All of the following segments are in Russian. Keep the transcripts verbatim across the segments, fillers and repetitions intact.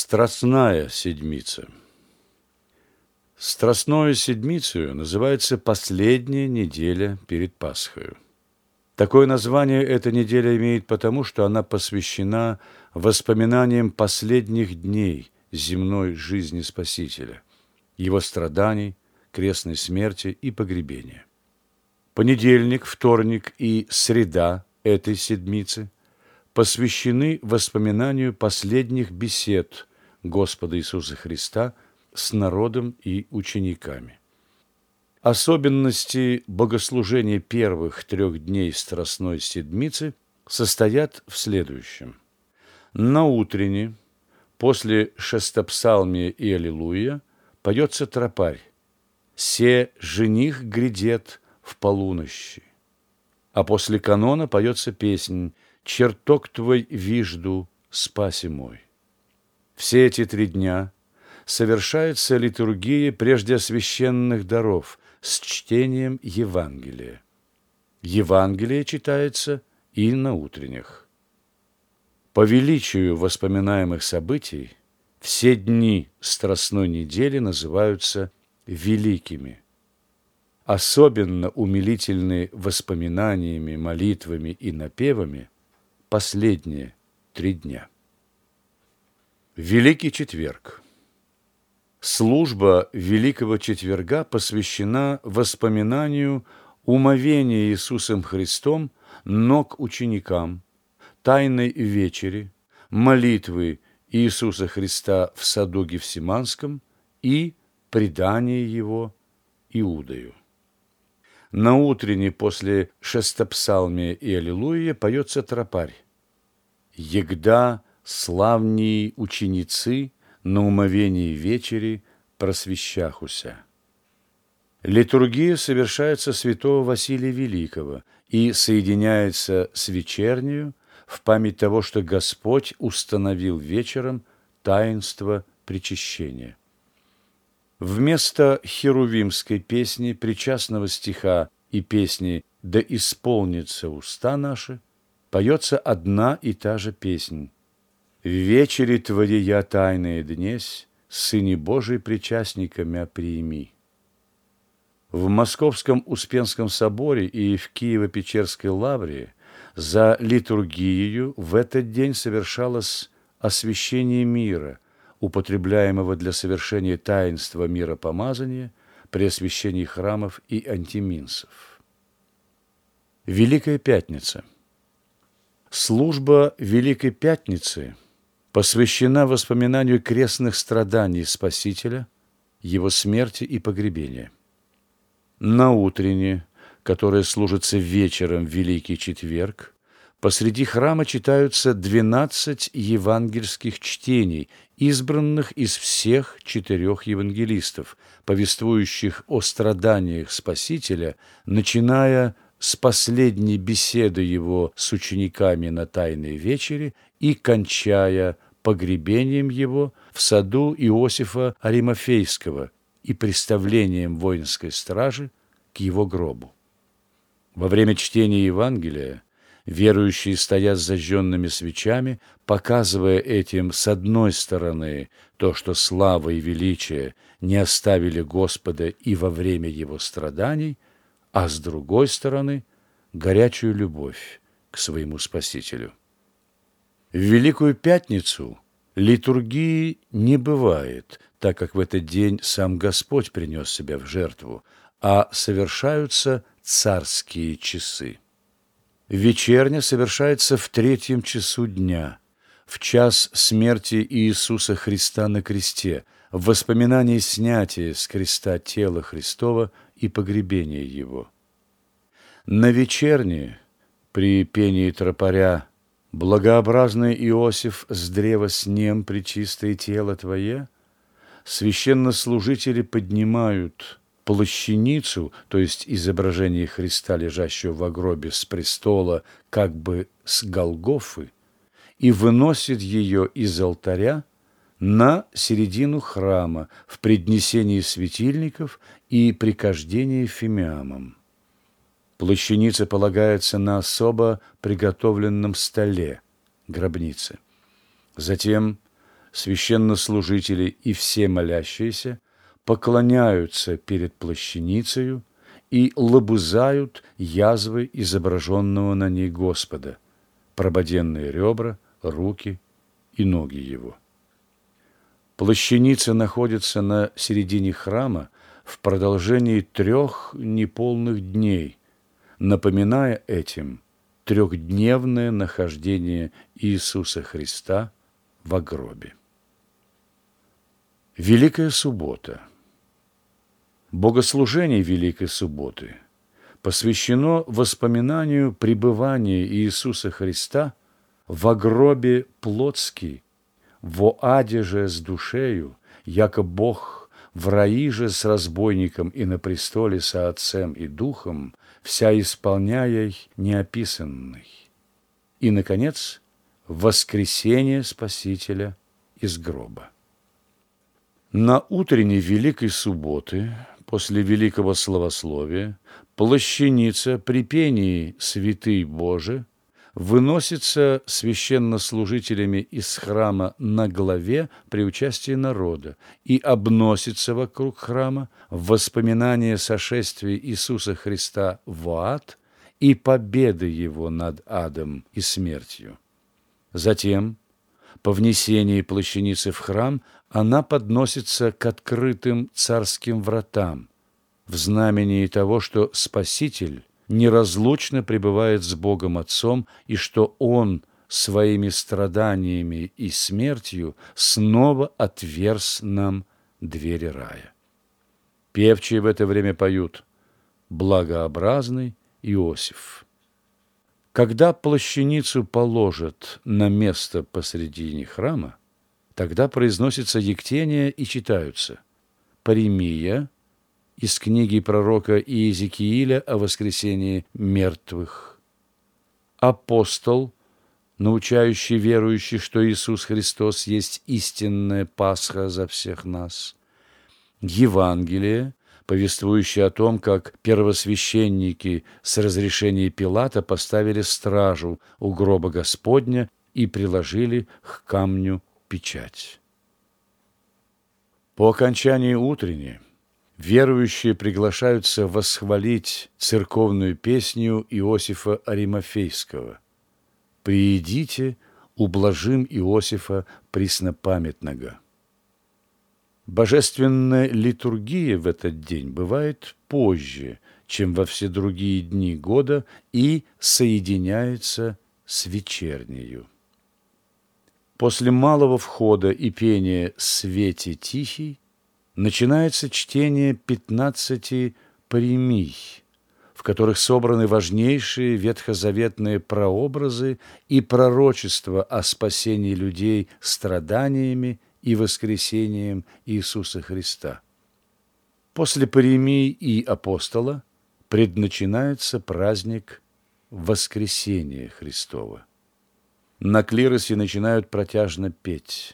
Страстная седмица. Страстною седмицею называется последняя неделя перед Пасхою. Такое название эта неделя имеет потому, что она посвящена воспоминаниям последних дней земной жизни Спасителя, его страданий, крестной смерти и погребения. Понедельник, вторник и среда этой седмицы посвящены воспоминанию последних бесед Господа Иисуса Христа с народом и учениками. Особенности богослужения первых трех дней Страстной Седмицы состоят в следующем. На утренне, после шестопсалмия и аллилуйя, поется тропарь «Се жених грядет в полунощи». А после канона поется песнь «Чертог твой вижду, спаси мой». Все эти три дня совершается литургия прежде священных даров с чтением Евангелия. Евангелие читается и на утренних. По величию воспоминаемых событий все дни Страстной недели называются великими. Особенно умилительны воспоминаниями, молитвами и напевами последние три дня. Великий четверг. Служба Великого четверга посвящена воспоминанию умовения Иисусом Христом ног ученикам, тайной вечери, молитвы Иисуса Христа в саду Гефсиманском и предания Его Иудою. На утренне после шестопсалмия и аллилуйя поется тропарь «Егда славнии ученицы на умовении вечери просвещахуся». Литургия совершается святого Василия Великого и соединяется с вечернею в память того, что Господь установил вечером таинство причащения. Вместо херувимской песни, причастного стиха и песни «Да исполнится уста наши» поется одна и та же песнь. «В вечере Твоя тайная днесь, Сыне Божий причастника мя приими». В Московском Успенском соборе и в Киево-Печерской лавре за литургией в этот день совершалось освящение мира, употребляемого для совершения таинства миропомазания при освящении храмов и антиминсов. Великая Пятница. Служба Великой Пятницы посвящена воспоминанию крестных страданий Спасителя, Его смерти и погребения. На утренне, которое служится вечером в Великий Четверг, посреди храма читаются двенадцать евангельских чтений, избранных из всех четырех евангелистов, повествующих о страданиях Спасителя, начиная с последней беседы его с учениками на Тайной вечере и кончая погребением его в саду Иосифа Аримафейского и представлением воинской стражи к его гробу. Во время чтения Евангелия верующие стоят с зажженными свечами, показывая этим, с одной стороны, то, что слава и величие не оставили Господа и во время Его страданий, а с другой стороны, горячую любовь к своему Спасителю. В Великую Пятницу литургии не бывает, так как в этот день сам Господь принес себя в жертву, а совершаются царские часы. Вечерня совершается в третьем часу дня, в час смерти Иисуса Христа на кресте, в воспоминании снятия с креста тела Христова и погребения Его. На вечерне, при пении тропаря «Благообразный Иосиф с древа снем пречистое тело Твое», священнослужители поднимают плащаницу, то есть изображение Христа, лежащего во гробе с престола, как бы с Голгофы, и выносит ее из алтаря на середину храма в преднесении светильников и прикождении фимиамом. Плащаница полагается на особо приготовленном столе, гробнице. Затем священнослужители и все молящиеся поклоняются перед плащаницею и лобызают язвы изображенного на ней Господа, прободенные ребра, руки и ноги его. Плащаница находится на середине храма в продолжении трех неполных дней, напоминая этим трехдневное нахождение Иисуса Христа во гробе. Великая суббота. Богослужение Великой субботы посвящено воспоминанию пребывания Иисуса Христа во гробе плотски, во аде же с душею, яко Бог в раи же с разбойником и на престоле со Отцем и Духом, вся исполняя неописанный. И, наконец, воскресение Спасителя из гроба. На утренней Великой субботы, после Великого Славословия, плащаница при пении «Святый Боже» выносится священнослужителями из храма на главе при участии народа и обносится вокруг храма в воспоминание сошествия Иисуса Христа в ад и победы Его над адом и смертью. Затем, по внесении плащаницы в храм, она подносится к открытым царским вратам, в знамении того, что Спаситель неразлучно пребывает с Богом Отцом и что Он своими страданиями и смертью снова отверз нам двери рая. Певчие в это время поют «Благообразный Иосиф». Когда плащаницу положат на место посредине храма, тогда произносится ектение и читаются «Паримия» из книги пророка Иезекииля о воскресении мертвых, «Апостол», научающий верующих, что Иисус Христос есть истинная Пасха за всех нас, Евангелие, повествующее о том, как первосвященники с разрешения Пилата поставили стражу у гроба Господня и приложили к камню печать. По окончании утренней верующие приглашаются восхвалить церковную песню Иосифа Аримафейского «Приидите, ублажим Иосифа преснопамятного». Божественная литургия в этот день бывает позже, чем во все другие дни года, и соединяется с вечернею. После малого входа и пения «Свете тихий» начинается чтение пятнадцати паримий, в которых собраны важнейшие ветхозаветные прообразы и пророчества о спасении людей страданиями и воскресением Иисуса Христа. После паримий и апостола предначинается праздник Воскресения Христова. На клиросе начинают протяжно петь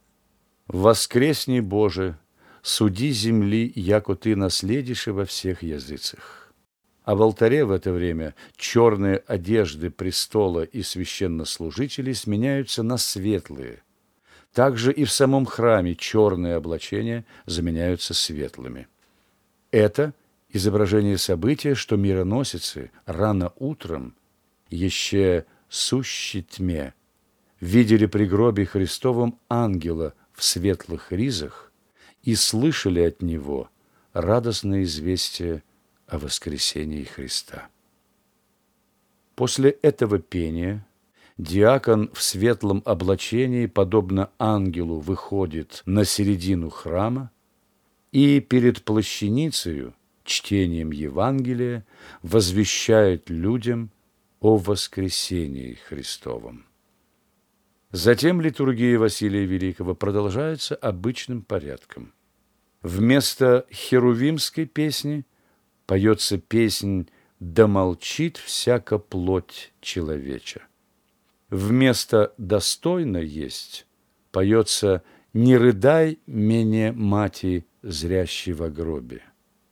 «Воскресни, Боже, суди земли, яко Ты наследишь во всех языцах». А в алтаре в это время черные одежды престола и священнослужителей сменяются на светлые. Также и в самом храме черные облачения заменяются светлыми. Это изображение события, что мироносицы рано утром, еще сущей тьме, видели при гробе Христовом ангела в светлых ризах и слышали от него радостное известие о воскресении Христа. После этого пения диакон в светлом облачении, подобно ангелу, выходит на середину храма и перед плащаницею, чтением Евангелия, возвещает людям о воскресении Христовом. Затем литургия Василия Великого продолжается обычным порядком. Вместо херувимской песни поется песнь «Да молчит всяка плоть человеча». Вместо «достойно есть» поется «Не рыдай мене мати, зрящей во гробе».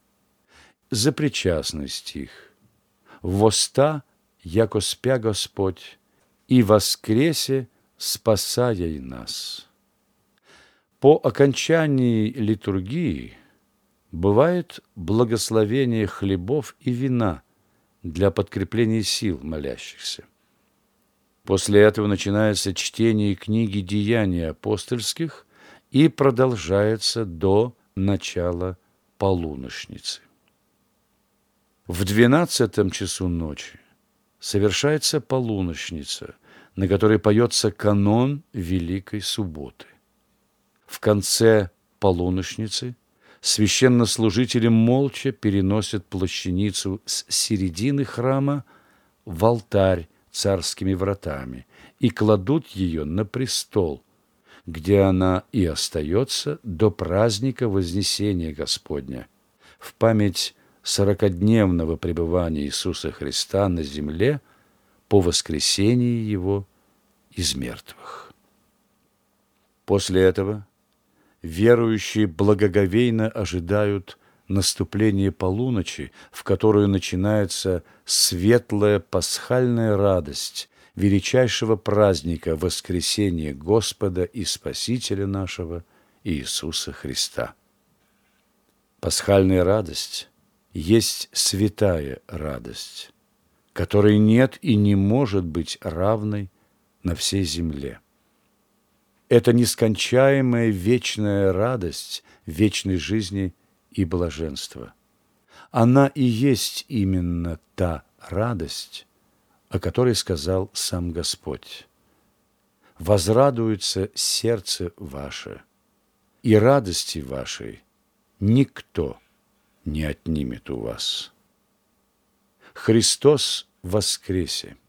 За причастный стих «Воста, яко спя Господь, и воскресе, спасаяй нас». По окончании литургии бывает благословение хлебов и вина для подкрепления сил молящихся. После этого начинается чтение книги «Деяний апостольских» и продолжается до начала полуношницы. В двенадцатом часу ночи совершается полуношница, на которой поется канон Великой Субботы. В конце полуношницы священнослужители молча переносят плащаницу с середины храма в алтарь царскими вратами и кладут ее на престол, где она и остается до праздника Вознесения Господня, в память сорокадневного пребывания Иисуса Христа на земле по воскресении Его из мертвых. После этого верующие благоговейно ожидают наступления полуночи, в которую начинается светлая пасхальная радость величайшего праздника воскресения Господа и Спасителя нашего Иисуса Христа. Пасхальная радость есть святая радость, которой нет и не может быть равной на всей земле. Это нескончаемая вечная радость вечной жизни и блаженства. Она и есть именно та радость, о которой сказал сам Господь. «Возрадуется сердце ваше, и радости вашей никто не отнимет у вас». Христос воскресе!